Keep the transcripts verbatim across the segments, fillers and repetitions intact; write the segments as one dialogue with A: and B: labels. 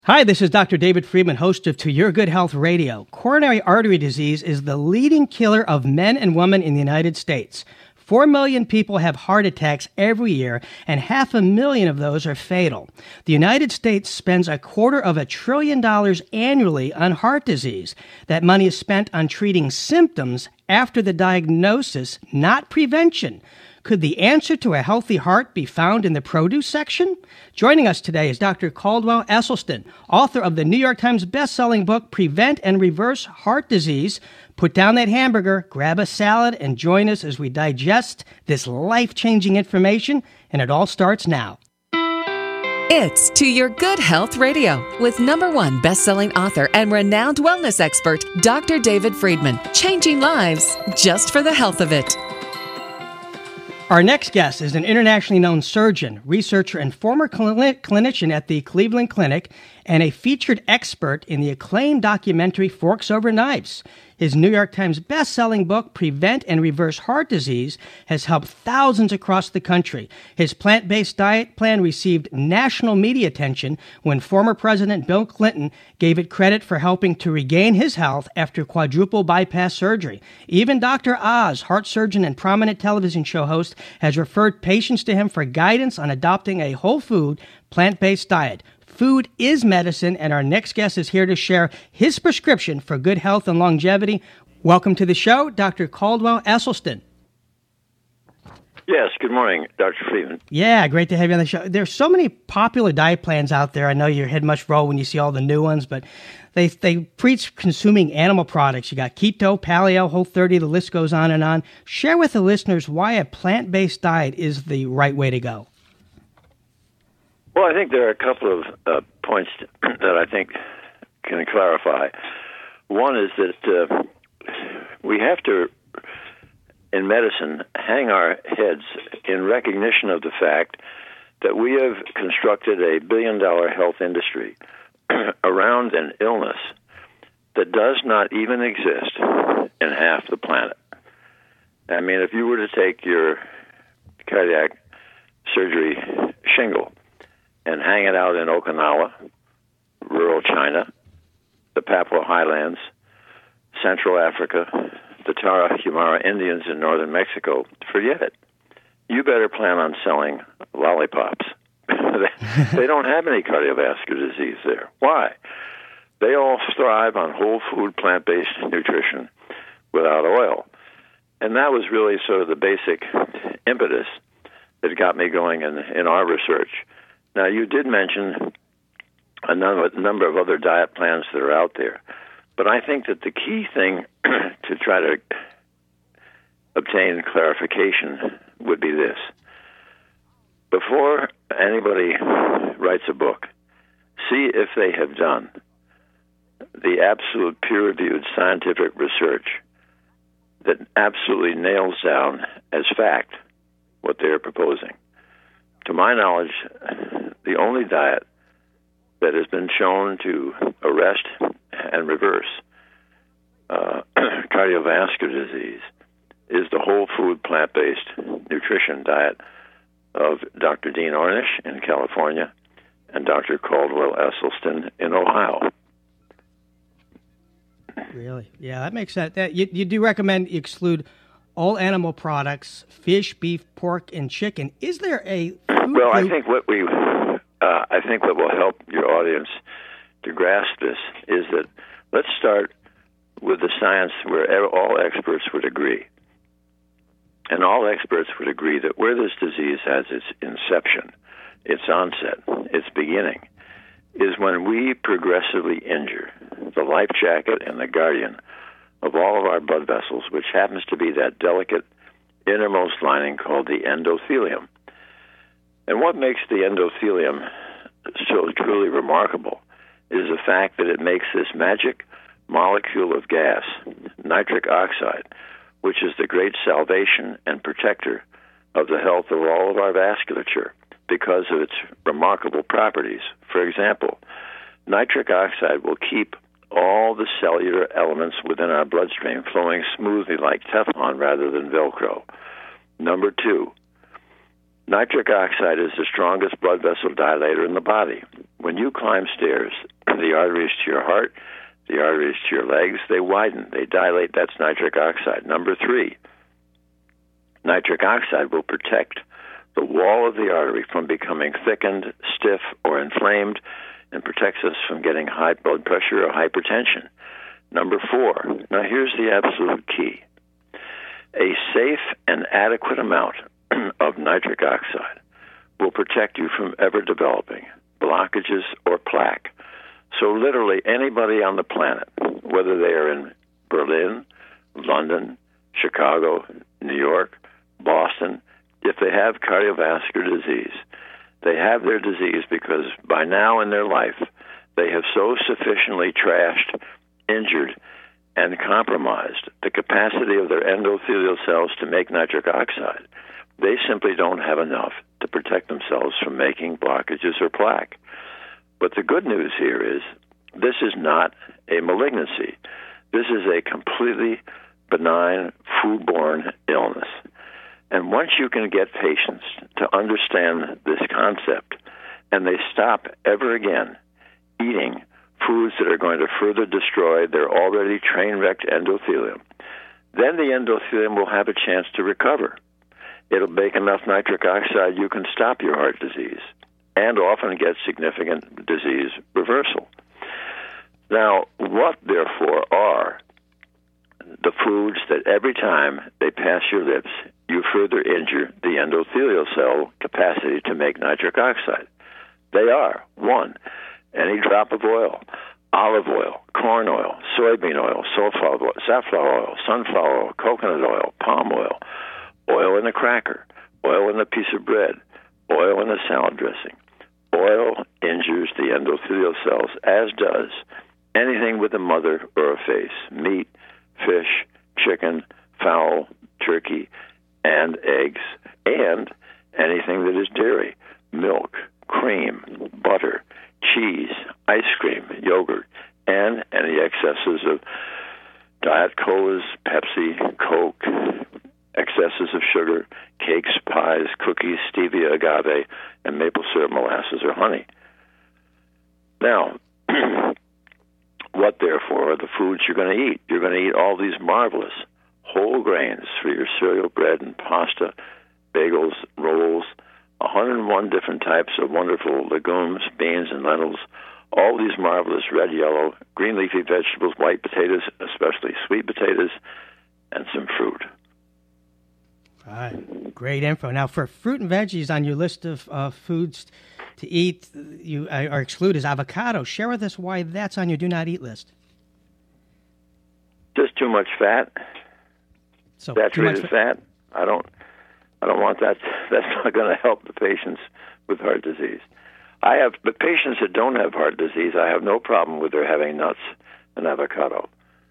A: Hi, this is Doctor David Friedman, host of To Your Good Health Radio. Coronary artery disease is the leading killer of men and women in the United States. Four million people have heart attacks every year, and half a million of those are fatal. The United States spends a quarter of a trillion dollars annually on heart disease. That money is spent on treating symptoms after the diagnosis, not prevention. Could the answer to a healthy heart be found in the produce section? Joining us today is Doctor Caldwell Esselstyn, author of the New York Times bestselling book, Prevent and Reverse Heart Disease. Put down that hamburger, grab a salad, and join us as we digest this life-changing information, and it all starts now.
B: It's To Your Good Health Radio with number one best-selling author and renowned wellness expert, Doctor David Friedman, changing lives just for the health of it.
A: Our next guest is an internationally known surgeon, researcher, and former clin- clinician at the Cleveland Clinic, and a featured expert in the acclaimed documentary Forks Over Knives. His New York Times best-selling book, Prevent and Reverse Heart Disease, has helped thousands across the country. His plant-based diet plan received national media attention when former President Bill Clinton gave it credit for helping to regain his health after quadruple bypass surgery. Even Doctor Oz, heart surgeon and prominent television show host, has referred patients to him for guidance on adopting a whole food, plant-based diet. Food is medicine, and our next guest is here to share his prescription for good health and longevity. Welcome to the show, Doctor Caldwell Esselstyn.
C: Yes, good morning, Doctor Friedman.
A: Yeah, great to have you on the show. There's so many popular diet plans out there. I know your head must roll when you see all the new ones, but they they preach consuming animal products. You got keto, paleo, whole thirty, the list goes on and on. Share with the listeners why a plant-based diet is the right way to go.
C: Well, I think there are a couple of uh, points that I think can clarify. One is that uh, we have to, in medicine, hang our heads in recognition of the fact that we have constructed a billion-dollar health industry around an illness that does not even exist in half the planet. I mean, if you were to take your cardiac surgery shingle and hang it out in Okinawa, rural China, the Papua Highlands, Central Africa, the Tarahumara Indians in northern Mexico, forget it. You better plan on selling lollipops. They don't have any cardiovascular disease there. Why? They all thrive on whole food, plant-based nutrition without oil. And that was really sort of the basic impetus that got me going in, in our research. Now, you did mention a number, number of other diet plans that are out there, but I think that the key thing to try to obtain clarification would be this. Before anybody writes a book, see if they have done the absolute peer-reviewed scientific research that absolutely nails down as fact what they're proposing. To my knowledge, the only diet that has been shown to arrest and reverse uh, cardiovascular disease is the whole food plant-based nutrition diet of Doctor Dean Ornish in California and Doctor Caldwell Esselstyn in Ohio.
A: Really? Yeah, that makes sense. That, you, you do recommend you exclude all animal products, fish, beef, pork, and chicken. Is there a food
C: Well, I
A: group-
C: think what we, uh, I think what will help your audience to grasp this is that let's start with the science where all experts would agree. And all experts would agree that where this disease has its inception, its onset, its beginning, is when we progressively injure the life jacket and the guardian of all of our blood vessels, which happens to be that delicate innermost lining called the endothelium. And what makes the endothelium so truly remarkable is the fact that it makes this magic molecule of gas, nitric oxide, which is the great salvation and protector of the health of all of our vasculature because of its remarkable properties. For example, nitric oxide will keep all the cellular elements within our bloodstream flowing smoothly like Teflon rather than Velcro. Number two, Nitric oxide is the strongest blood vessel dilator in the body. When you climb stairs, the arteries to your heart, the arteries to your legs, they widen, they dilate. That's nitric oxide. Number three, nitric oxide will protect the wall of the artery from becoming thickened, stiff, or inflamed, and protects us from getting high blood pressure or hypertension. Number four, now here's the absolute key. A safe and adequate amount of nitric oxide will protect you from ever developing blockages or plaque. So literally anybody on the planet, whether they are in Berlin, London, Chicago, New York, Boston, if they have cardiovascular disease, they have their disease because by now in their life they have so sufficiently trashed, injured, and compromised the capacity of their endothelial cells to make nitric oxide. They simply don't have enough to protect themselves from making blockages or plaque. But the good news here is this is not a malignancy. This is a completely benign foodborne illness. And once you can get patients to understand this concept and they stop ever again eating foods that are going to further destroy their already train-wrecked endothelium, then the endothelium will have a chance to recover. It'll make enough nitric oxide you can stop your heart disease and often get significant disease reversal. Now, what, therefore, are the foods that every time they pass your lips, you further injure the endothelial cell capacity to make nitric oxide? They are, one, any drop of oil, olive oil, corn oil, soybean oil, safflower oil, safflower oil, sunflower oil, coconut oil, palm oil, oil in a cracker, oil in a piece of bread, oil in a salad dressing. Oil injures the endothelial cells, as does anything with a mother or a face, meat, fish, chicken, fowl, turkey, and eggs, and anything that is dairy, milk, cream, butter, cheese, ice cream, yogurt, and any excesses of Diet Colas, Pepsi, Coke, excesses of sugar, cakes, pies, cookies, stevia, agave, and maple syrup, molasses, or honey. Now, what, therefore, are the foods you're going to eat? You're going to eat all these marvelous whole grains for your cereal, bread, and pasta, bagels, rolls, one hundred one different types of wonderful legumes, beans, and lentils, all these marvelous red, yellow, green leafy vegetables, white potatoes, especially sweet potatoes, and some fruit.
A: All right. Great info. Now, for fruit and veggies on your list of uh, foods to eat, you uh, are excluded is avocado. Share with us why that's on your do not eat list.
C: Just too much fat.
A: So
C: saturated fat. I don't. I don't want that. That's not going to help the patients with heart disease. I have the patients that don't have heart disease. I have no problem with their having nuts and avocado.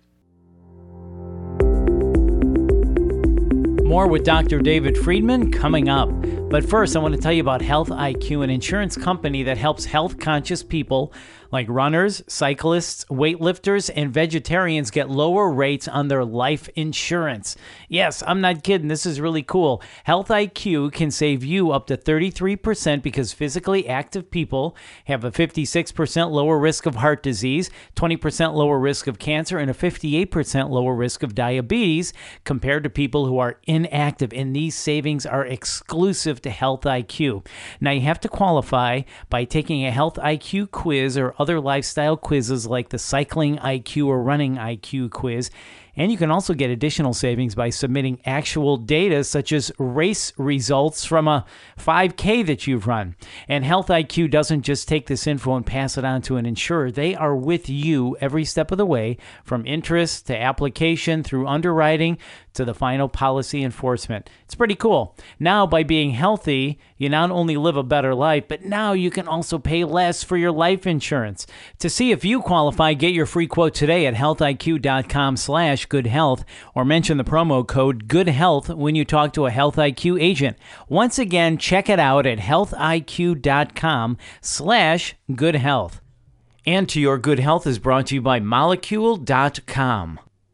D: More with Doctor David Friedman coming up. But first, I want to tell you about Health I Q, an insurance company that helps health-conscious people like runners, cyclists, weightlifters, and vegetarians get lower rates on their life insurance. Yes, I'm not kidding. This is really cool. Health I Q can save you up to thirty-three percent because physically active people have a fifty-six percent lower risk of heart disease, twenty percent lower risk of cancer, and a fifty-eight percent lower risk of diabetes compared to people who are inactive. And these savings are exclusive to Health I Q. Now, you have to qualify by taking a Health I Q quiz or other lifestyle quizzes like the Cycling I Q or Running I Q quiz. And you can also get additional savings by submitting actual data such as race results from a five K that you've run. And Health I Q doesn't just take this info and pass it on to an insurer. They are with you every step of the way, from interest to application through underwriting to the final policy enforcement. It's pretty cool. Now, by being healthy, you not only live a better life, but now you can also pay less for your life insurance. To see if you qualify, get your free quote today at healthiq.com slash good health or mention the promo code good health when you talk to a Health I Q agent. Once again, check it out at healthiq.com slash good health. And To Your Good Health is brought to you by molecule dot com.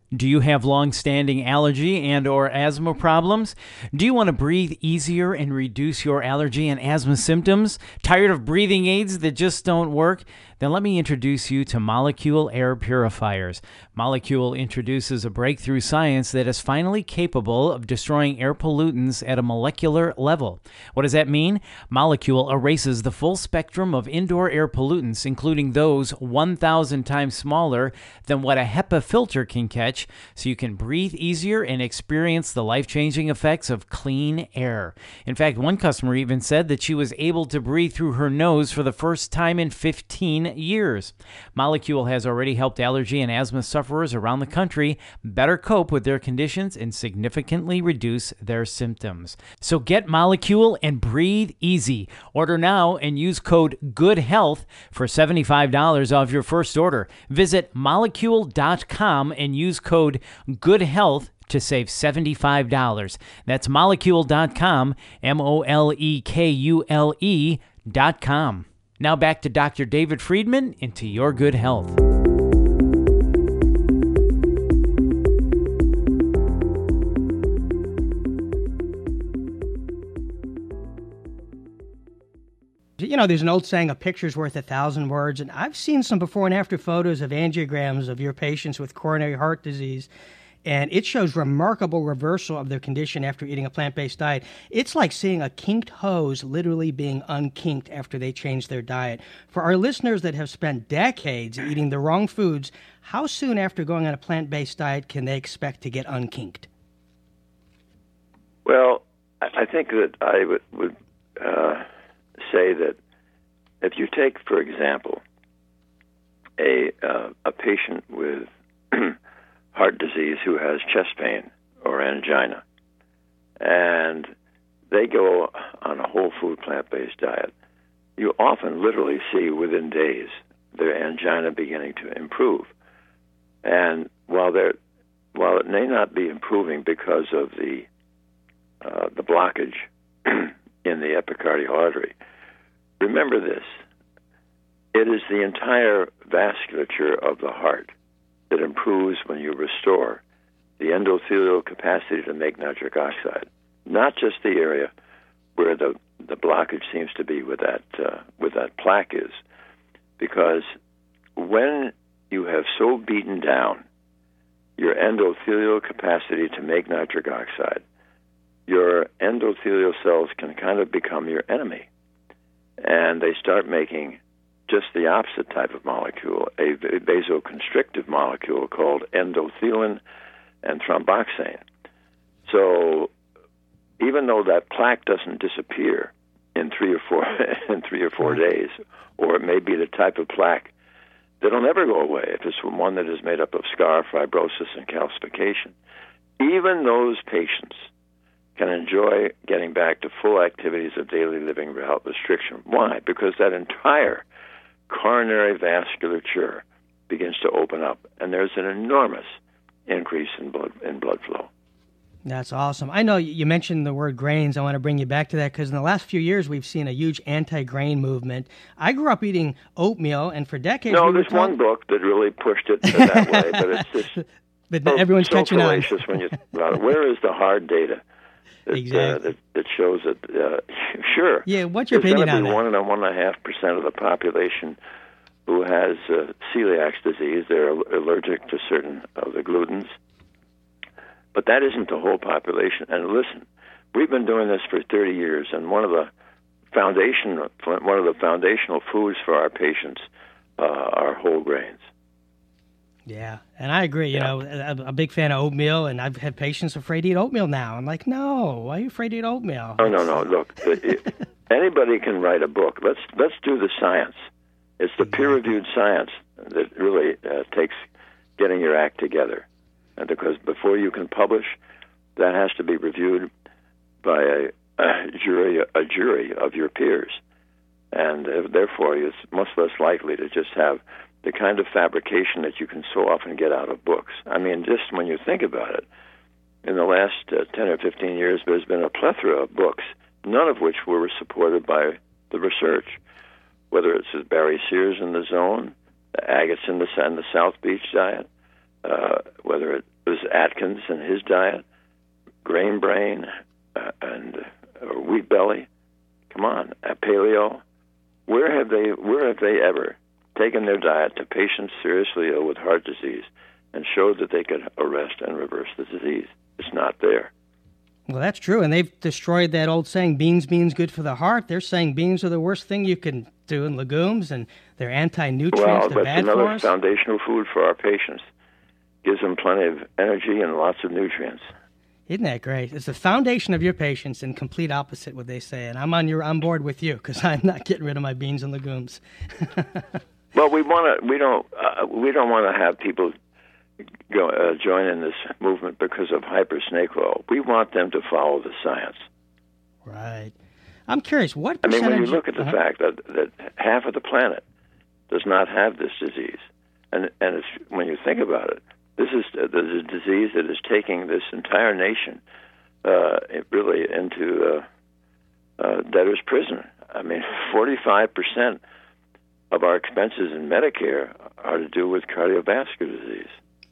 D: Do you have long-standing allergy and or asthma problems? Do you want to breathe easier and reduce your allergy and asthma symptoms? Tired of breathing aids that just don't work? Then let me introduce you to Molecule Air Purifiers. Molecule introduces a breakthrough science that is finally capable of destroying air pollutants at a molecular level. What does that mean? Molecule erases the full spectrum of indoor air pollutants, including those one thousand times smaller than what a HEPA filter can catch, so you can breathe easier and experience the life-changing effects of clean air. In fact, one customer even said that she was able to breathe through her nose for the first time in fifteen years. Molecule has already helped allergy and asthma sufferers around the country better cope with their conditions and significantly reduce their symptoms. So get Molecule and breathe easy. Order now and use code GOODHEALTH for seventy-five dollars off your first order. Visit molecule dot com and use code GOODHEALTH to save seventy-five dollars. That's molecule dot com, M O L E K U L E dot com. Now back to Doctor David Friedman into your good health.
A: You know, there's an old saying, a picture's worth a thousand words, and I've seen some before and after photos of angiograms of your patients with coronary heart disease, and it shows remarkable reversal of their condition after eating a plant-based diet. It's like seeing a kinked hose literally being unkinked after they change their diet. For our listeners that have spent decades eating the wrong foods, how soon after going on a plant-based diet can they expect to get unkinked?
C: Well, I think that I would, would uh, say that if you take, for example, a uh, a patient with heart disease who has chest pain or angina, and they go on a whole food plant-based diet, you often literally see within days their angina beginning to improve. And while they're while it may not be improving because of the uh, the blockage in the epicardial artery, remember this: it is the entire vasculature of the heart that improves when you restore the endothelial capacity to make nitric oxide, not just the area where the, the blockage seems to be with that uh, with that plaque is, because when you have so beaten down your endothelial capacity to make nitric oxide, your endothelial cells can kind of become your enemy, and they start making just the opposite type of molecule, a vasoconstrictive molecule called endothelin and thromboxane. So even though that plaque doesn't disappear in three or four in three or four days, or it may be the type of plaque that'll never go away if it's one that is made up of scar, fibrosis, and calcification, even those patients can enjoy getting back to full activities of daily living without restriction. Why? Because that entire coronary vasculature begins to open up, and there's an enormous increase in blood in blood flow.
A: That's awesome. I know you mentioned the word grains. I want to bring you back to that because in the last few years we've seen a huge anti-grain movement. I grew up eating oatmeal, and for decades...
C: No,
A: we
C: there's
A: told...
C: one book that really pushed it that way, but it's just
A: but
C: so,
A: everyone's
C: so
A: catching on.
C: fallacious when you think about it. Where is the hard data that,
A: exactly.
C: uh, that, that shows that... Uh, sure.
A: Yeah, what's your
C: there's
A: opinion on
C: be
A: that?
C: One and one and a half percent of the population who has uh, celiac disease. They're allergic to certain of the glutens. But that isn't the whole population. And listen, we've been doing this for thirty years, and one of the foundation, one of the foundational foods for our patients uh, are whole grains.
A: Yeah, and I agree. You
C: yeah.
A: know, I'm a big fan of oatmeal, and I've had patients afraid to eat oatmeal now. I'm like, no, why are you afraid to eat oatmeal?
C: Oh, no, no. Look, it, anybody can write a book. Let's let's do the science. It's the exactly. peer-reviewed science that really uh, takes getting your act together. And because before you can publish, that has to be reviewed by a, a jury, a jury of your peers, and uh, therefore it's much less likely to just have the kind of fabrication that you can so often get out of books. I mean, just when you think about it, in the last uh, ten or fifteen years, there's been a plethora of books, none of which were supported by the research. Whether it's Barry Sears in The Zone, Agates in the, and the South Beach Diet. Uh, whether it was Atkins and his diet, grain brain, uh, and uh, wheat belly. Come on, uh, paleo. Where have they? Where have they ever taken their diet to patients seriously ill with heart disease and showed that they could arrest and reverse the disease? It's not there.
A: Well, that's true, and they've destroyed that old saying, beans, beans, good for the heart. They're saying beans are the worst thing you can do in legumes, and they're anti-nutrients,
C: well,
A: they're bad for
C: another
A: us.
C: foundational food for our patients. Gives them plenty of energy and lots of nutrients.
A: Isn't that great? It's the foundation of your patients and complete opposite what they say, and I'm on your on board with you because I'm not getting rid of my beans and legumes.
C: Well, we want to. We don't. Uh, we don't want to have people go uh, join in this movement because of hyper snake oil. We want them to follow the science.
A: Right. I'm curious, what
C: I mean,
A: percentage...
C: when you look at the
A: uh-huh.
C: fact that, that half of the planet does not have this disease, and and it's, when you think about it, this is uh, the disease that is taking this entire nation uh, it really into uh, uh, debtor's prison. I mean, forty-five percent of our expenses in Medicare are to do with cardiovascular disease.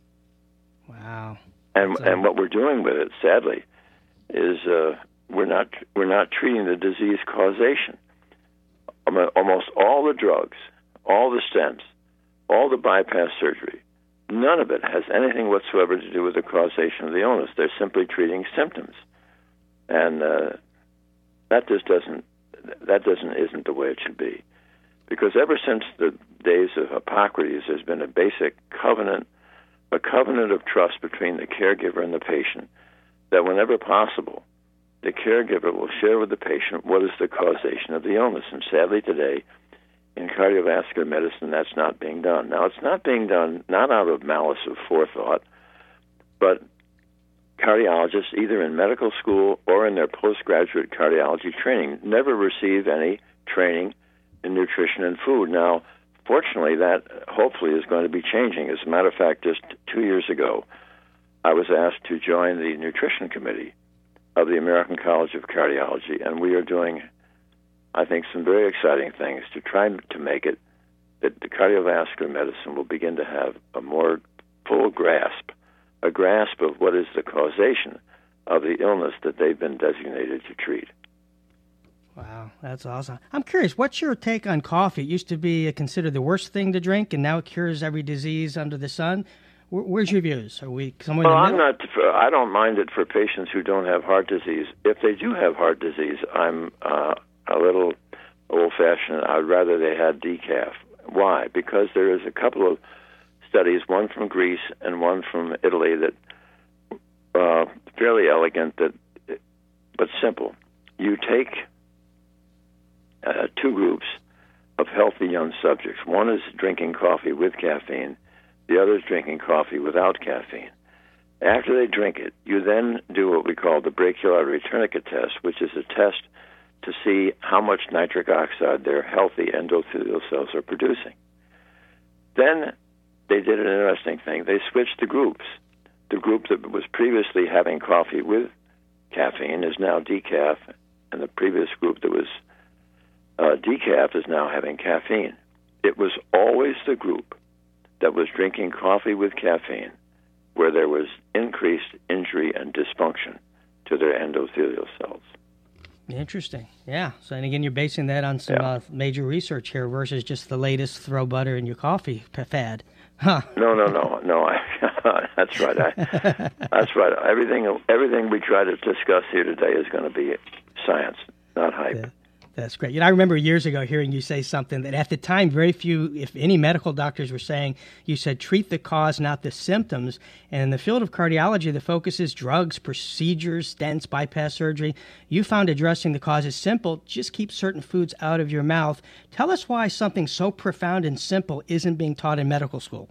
A: Wow.
C: And
A: That's, uh,
C: and what we're doing with it, sadly, is uh, we're not we're not treating the disease causation. Almost all the drugs, all the stents, all the bypass surgery, none of it has anything whatsoever to do with the causation of the illness. They're simply treating symptoms, and uh, that just doesn't that doesn't isn't the way it should be. Because ever since the days of Hippocrates, there's been a basic covenant. A covenant of trust between the caregiver and the patient, that whenever possible, the caregiver will share with the patient what is the causation of the illness. And sadly today, in cardiovascular medicine, that's not being done. Now, it's not being done not out of malice of forethought, but cardiologists, either in medical school or in their postgraduate cardiology training, never receive any training in nutrition and food. Now, fortunately, that hopefully is going to be changing. As a matter of fact, just two years ago, I was asked to join the nutrition committee of the American College of Cardiology, and we are doing, I think, some very exciting things to try to make it that the cardiovascular medicine will begin to have a more full grasp, a grasp of what is the causation of the illness that they've been designated to treat.
A: Wow, that's awesome. I'm curious, what's your take on coffee? It used to be considered the worst thing to drink, and now it cures every disease under the sun. Where, where's your views? Are we somewhere
C: well,
A: in the middle?
C: I'm not. I don't mind it for patients who don't have heart disease. If they do have heart disease, I'm uh, a little old-fashioned. I'd rather they had decaf. Why? Because there is a couple of studies, one from Greece and one from Italy, that uh, fairly elegant, that but simple. You take Uh, two groups of healthy young subjects. One is drinking coffee with caffeine. The other is drinking coffee without caffeine. After they drink it, you then do what we call the brachial artery tourniquet test, which is a test to see how much nitric oxide their healthy endothelial cells are producing. Then they did an interesting thing. They switched the groups. The group that was previously having coffee with caffeine is now decaf, and the previous group that was Uh, decaf is now having caffeine. It was always the group that was drinking coffee with caffeine where there was increased injury and dysfunction to their endothelial cells.
A: Interesting. Yeah. So, and again, you're basing that on some
C: Yeah.
A: uh, major research here versus just the latest throw butter in your coffee fad. Huh.
C: No, no, no, no. I, that's right. I, that's right. Everything, everything we try to discuss here today is going to be science, not hype.
A: Yeah. That's great. You know, I remember years ago hearing you say something that at the time, very few, if any, medical doctors were saying. You said, treat the cause, not the symptoms. And in the field of cardiology, the focus is drugs, procedures, stents, bypass surgery. You found addressing the cause is simple. Just keep certain foods out of your mouth. Tell us why something so profound and simple isn't being taught in medical school.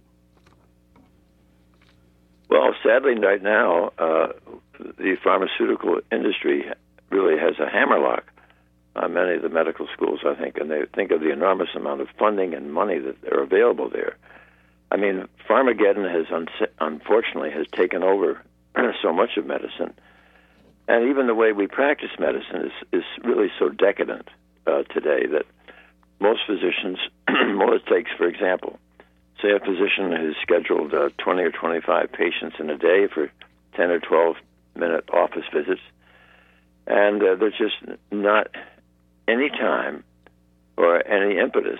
C: Well, sadly, right now, uh, the pharmaceutical industry really has a hammerlock on many of the medical schools, I think, and they think of the enormous amount of funding and money that are available there. I mean, Pharmageddon has, un- unfortunately, has taken over so much of medicine, and even the way we practice medicine is, is really so decadent uh, today that most physicians, well, it takes, for example, say a physician who's scheduled uh, twenty or twenty-five patients in a day for ten or twelve minute office visits, and uh, there's just not any time or any impetus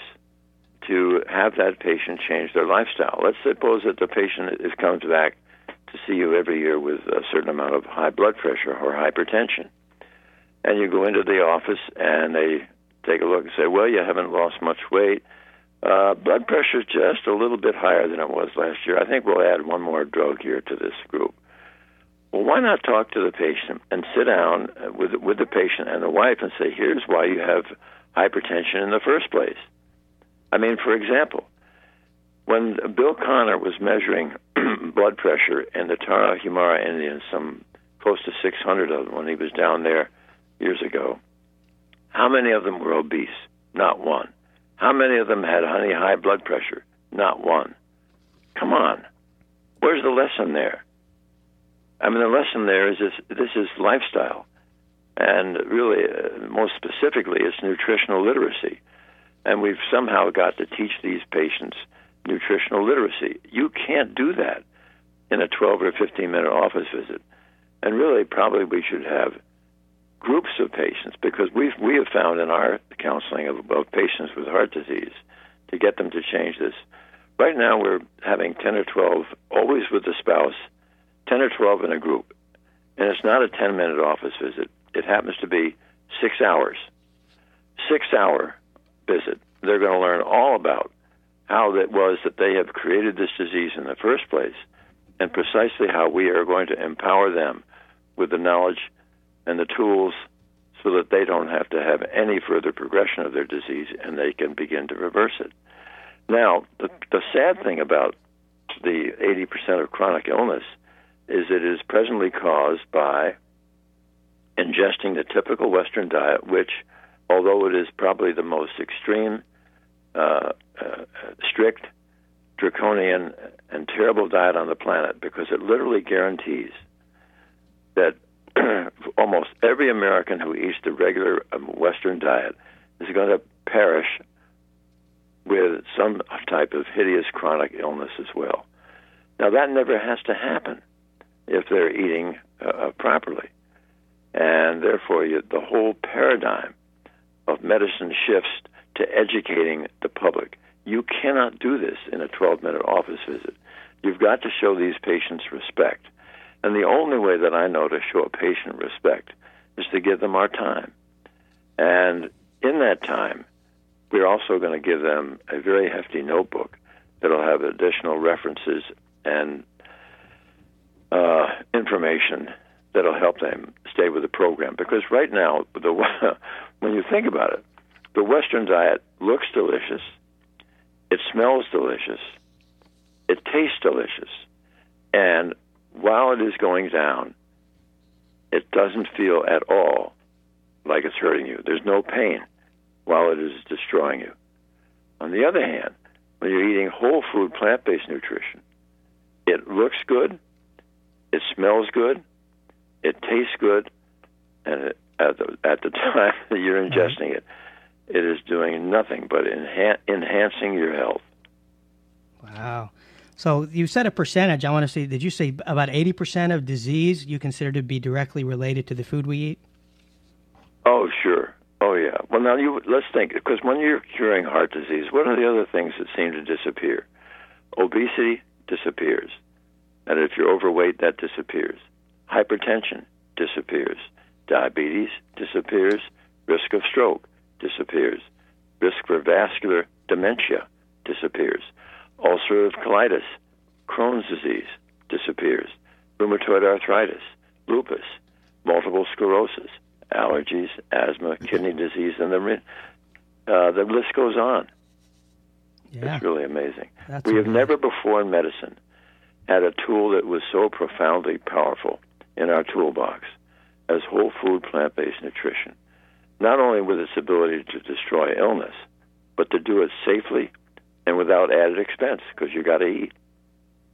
C: to have that patient change their lifestyle. Let's suppose that the patient is comes back to see you every year with a certain amount of high blood pressure or hypertension, and you go into the office and they take a look and say, well, you haven't lost much weight. Uh, blood pressure is just a little bit higher than it was last year. I think we'll add one more drug here to this group. Well, why not talk to the patient and sit down with with the patient and the wife and say, here's why you have hypertension in the first place. I mean, for example, when Bill Connor was measuring blood pressure in the Tarahumara Indians, some close to six hundred of them when he was down there years ago, how many of them were obese? Not one. How many of them had honey high blood pressure? Not one. Come on. Where's the lesson there? I mean, the lesson there is this, this is lifestyle. And really, uh, most specifically, it's nutritional literacy. And we've somehow got to teach these patients nutritional literacy. You can't do that in a twelve or fifteen minute office visit. And really, probably we should have groups of patients, because we've we have found in our counseling of, of patients with heart disease to get them to change this. Right now, we're having ten or twelve, always with the spouse, ten or twelve in a group. And it's not a ten minute office visit. It happens to be six hours. Six hour visit. They're going to learn all about how it was that they have created this disease in the first place, and precisely how we are going to empower them with the knowledge and the tools so that they don't have to have any further progression of their disease and they can begin to reverse it. Now, the, the sad thing about the eighty percent of chronic illness is it is presently caused by ingesting the typical Western diet, which, although it is probably the most extreme, uh, uh, strict, draconian, and terrible diet on the planet, because it literally guarantees that almost every American who eats the regular um, Western diet is going to perish with some type of hideous chronic illness as well. Now, that never has to happen if they're eating uh, properly. And therefore, you, the whole paradigm of medicine shifts to educating the public. You cannot do this in a twelve minute office visit. You've got to show these patients respect. And the only way that I know to show a patient respect is to give them our time. And in that time, we're also going to give them a very hefty notebook that'll have additional references and uh, information that'll help them stay with the program. Because right now, the when you think about it, the Western diet looks delicious, it smells delicious, it tastes delicious, and while it is going down, it doesn't feel at all like it's hurting you. There's no pain while it is destroying you. On the other hand, when you're eating whole food, plant-based nutrition, it looks good, it smells good, it tastes good, and it, at, the, at the time that you're ingesting it, it is doing nothing but enha- enhancing your health.
A: Wow. So you said a percentage. I want to say, did you say about eighty percent of disease you consider to be directly related to the food we eat?
C: Oh, sure. Oh, yeah. Well, now, you let's think, because when you're curing heart disease, what are the other things that seem to disappear? Obesity disappears. And if you're overweight, that disappears. Hypertension disappears. Diabetes disappears. Risk of stroke disappears. Risk for vascular dementia disappears. Ulcerative colitis, Crohn's disease disappears. Rheumatoid arthritis, lupus, multiple sclerosis, allergies, asthma, kidney disease, and the uh, the list goes on.
A: Yeah.
C: It's really amazing.
A: That's
C: we have
A: amazing.
C: never before in medicine had a tool that was so profoundly powerful in our toolbox as whole food, plant-based nutrition. Not only with its ability to destroy illness, but to do it safely and without added expense, because you got to eat.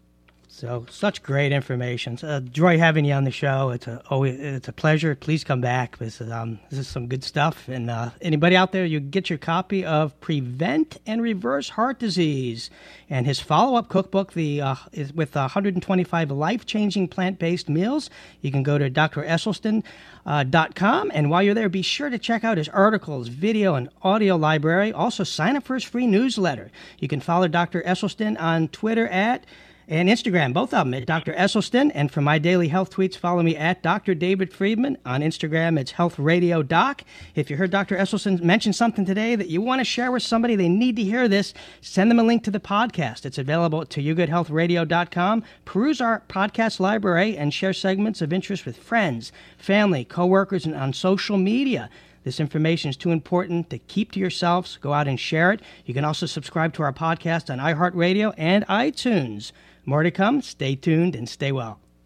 A: So, such great information. It's a joy having you on the show. It's a always, it's a pleasure. Please come back. This is, um, this is some good stuff. And uh, anybody out there, you get your copy of Prevent and Reverse Heart Disease and his follow-up cookbook, the uh, is with one hundred twenty-five life-changing plant-based meals. You can go to d r esselstyn dot com. And while you're there, be sure to check out his articles, video, and audio library. Also, sign up for his free newsletter. You can follow Doctor Esselstyn on Twitter at and Instagram, both of them at Doctor Esselstyn. And for my daily health tweets, follow me at Doctor David Friedman. On Instagram, it's Health Radio Doc. If you heard Doctor Esselstyn mention something today that you want to share with somebody, they need to hear this, send them a link to the podcast. It's available at to you good health radio dot com. Peruse our podcast library and share segments of interest with friends, family, coworkers, and on social media. This information is too important to keep to yourselves. Go out and share it. You can also subscribe to our podcast on iHeartRadio and iTunes. More to come. Stay tuned and stay well.